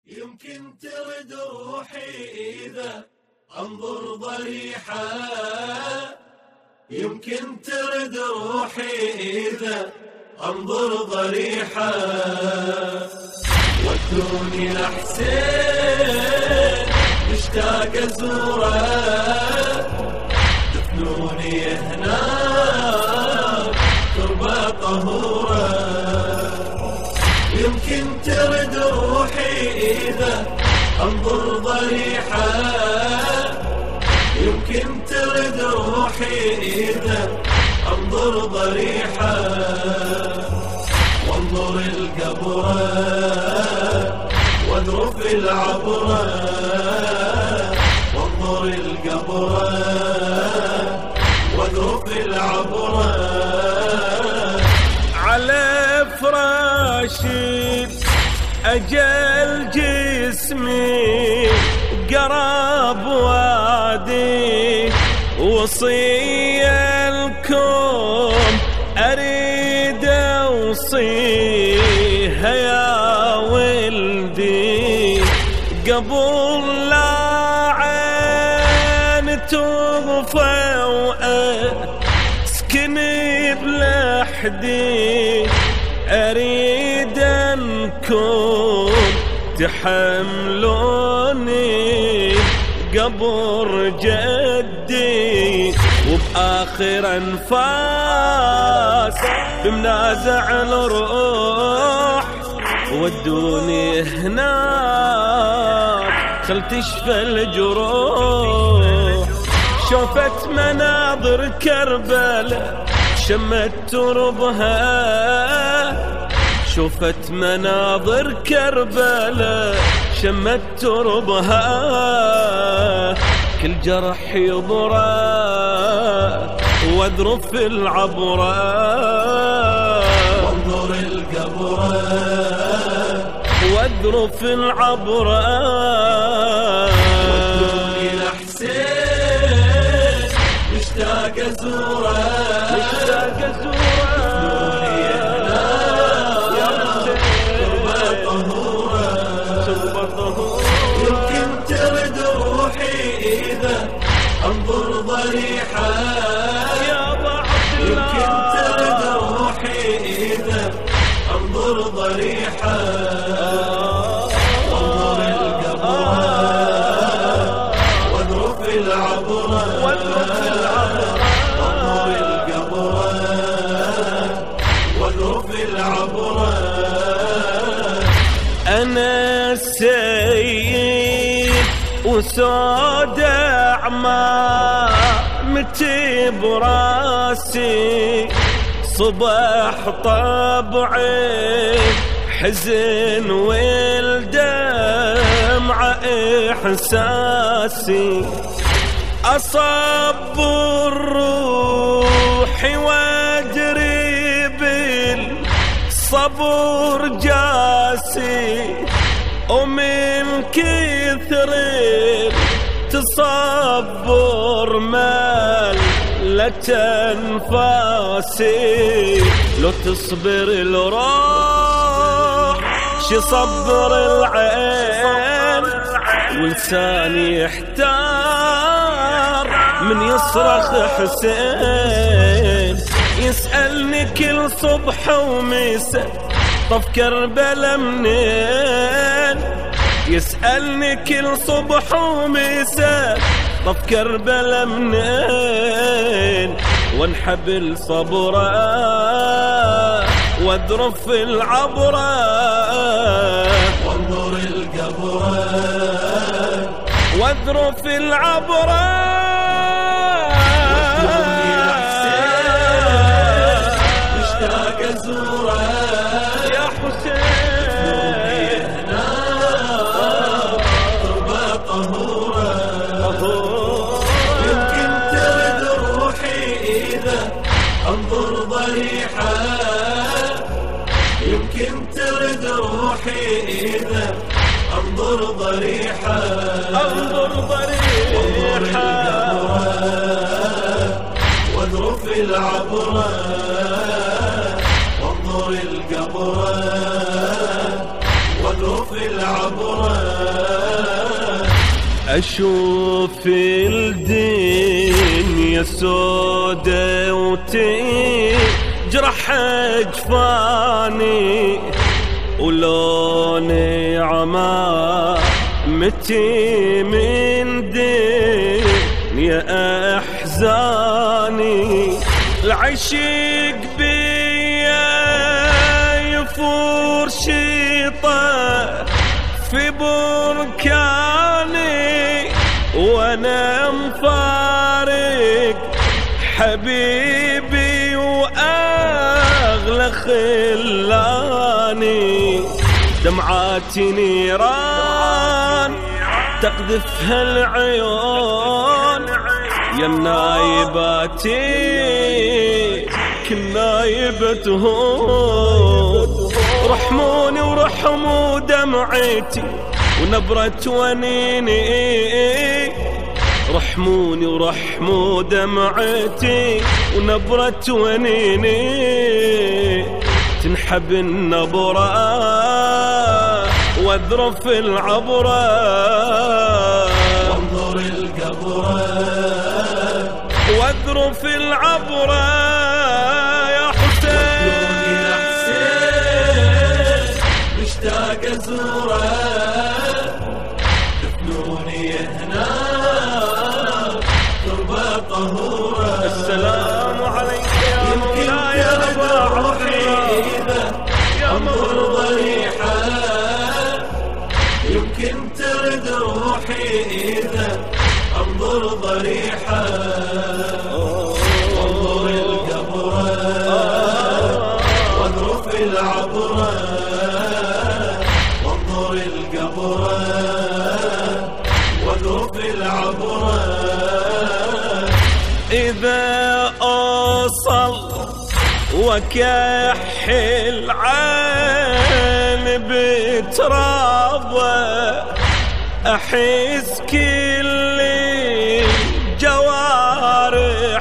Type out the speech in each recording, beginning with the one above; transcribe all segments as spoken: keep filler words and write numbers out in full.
يمكن ترد روحي إذا أنظر ضريحة، يمكن ترد روحي إذا أنظر ضريحة، ودوني لحسين مشتاق أزوره، دفنوني هناك تربة طهورة. يمكن ترد روحي إذا أنظر ضريحة، يمكن ترد روحي إذا أنظر ضريحة، وانظر القبرة واذرف العبرة، وانظر القبرة واذرف العبرة. على فراشي أجل جسمي قراب وادي، وصية لكم أريد أوصيها يا ولدي، قبل لا عين تغفى وأسكن بلحدي، أريد أنكم تحملوني قبر جدي، وبآخر أنفاس بمنازع الروح ودوني هناك خل تشفى الجروح. شوفت مناظر كربلاء شمت تربها، شوفت مناظر كربلاء شمت تربها، كل جرح يضرى واذرف العبرة، وانظر القبرة واذرف العبرة. ودوني لحسين مشتاق أزوره، مشتاق أزوره، يمكن ترد روحي إذا أنظر ضريحة، يمكن ترد روحي إذا أنظر ضريحة، وانظر القبرة واذرف العبرة، وانظر القبرة واذرف العبرة. أنا السيد وسود أعمامتي براسي، صبح طبعي حزن والدمع إحساسي، أصب الروح وأدري بالصبر جاسي، ومن كثر تصبر ملت أنفاسي، لو تصبر الروح شي صبر العين، ولساني يحتار من يصرخ حسين، يسألني كل صبح ومساء طف كربلا منين، يسألني كل صبح ومساء طف كربلا منين، وانحبل صبره واذرف العبرة، وانظر القبرة واذرف العبرة. مشتاق أزوره يا حسين، تربة طهورة. يمكن ترد روحي إذا أنظر ضريحة، يمكن ترد روحي إذا أنظر ضريحة، أنظر ضريحة واذرف العبرة، وانظر القبرة واذرف العبرة. أشوف الدنيا سودة وتجرح أجفاني، ولوني عما متي من دنيا أحزاني. العشق بيا يفور شيطة في بركاني، وانا مفارق حبيبي واغلى خلاني. دمعاتي نيران تقذفها العيون، يا منايباتي كل نايبتهم. رحموني ورحموا دمعتي ونبرة ونيني، رحموني ورحموا دمعتي ونبرة ونيني. تنحب النبرة واذرف العبرة، وانظر القبرة واذرف العبرة. يا حسين يا حسين مشتاق ازوره، دفنوني هنا تربة طهورة. السلام عليك يا مولاي يا أبا عقيلة، يا انظر ضريحة يمكن ترد روحي إذا انظر ضريحة. وانظر القبرة واذرف العبرة، وانظر القبرة واذرف العبرة. إذا أوصل وكحل عين بترابه، أحس كل الجوارح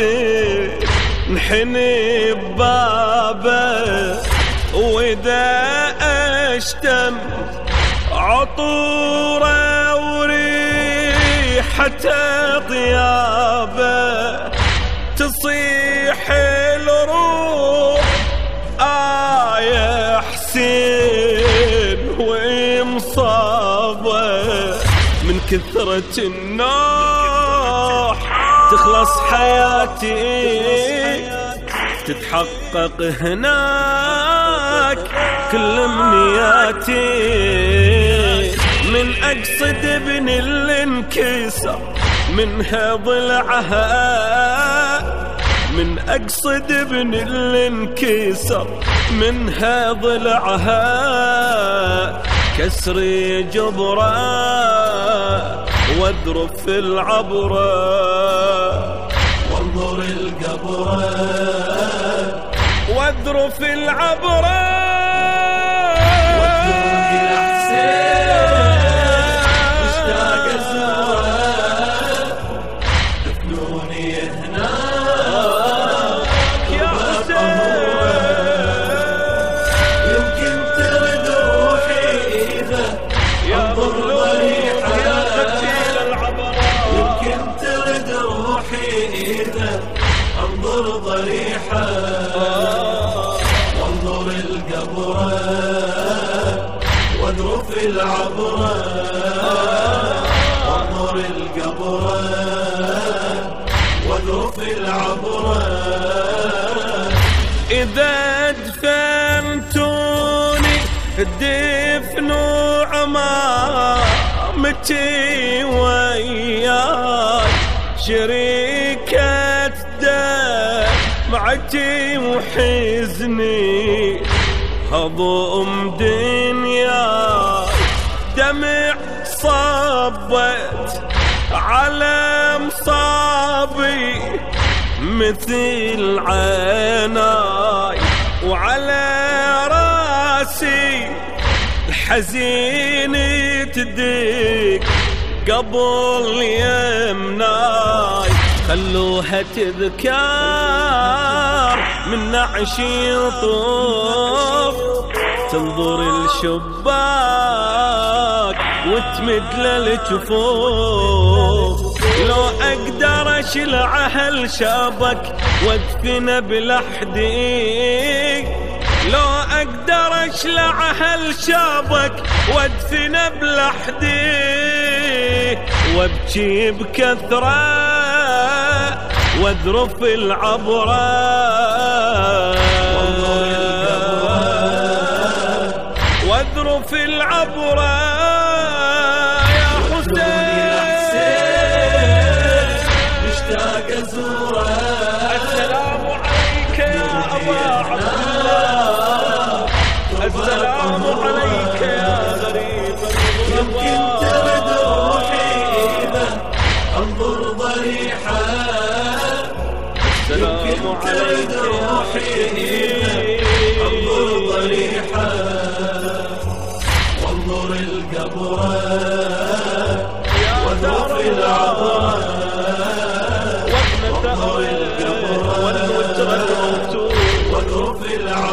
تنحني ببابه. وإذا أشتم عطوره وريحة طيابه، تصيح الروح آه يا حسين ومصابه. من كثرة النوح تخلص حياتي، تتحقق هناك كل امنياتي. من اقصد ابن اللي انكسر منها ضلعها، من اقصد ابن اللي انكسر منها ضلعها. كسري جبره واذرف العبره، وانظر القبرة واذرف العبره. انظر ضريحة وانظر القبرة واذرف العبرة، وانظر القبرة واذرف العبرة. إذا دفنتوني دفنوا عمامتي وياي، شريكة دمعتي وحزني هضم دنياي. دمع صبت على مصابي مثل عيناي، وعلى راسي الحزين تدق قبل يمناي. خلوها تذكار من نعش يطوف، تنظر الشباك وتمد للجفوف، لو اقدر اشلع هالشابك وادفن بلحدي، لو اقدر اشلع هالشابك وادفن بلحدي، وابكي بكثرة واذرف العبرة، واذرف العبرة يا حسين، مشتاق ازوره. السلام عليك يا أبا عبد الله، السلام عليك يا غريب يمكن ترد روحي إذا انظر ضريحه، يمكن ترد روحي إذا انظر ضريحه، وانظر القبره واذرف العبره، وانظر القبره واذرف العبره.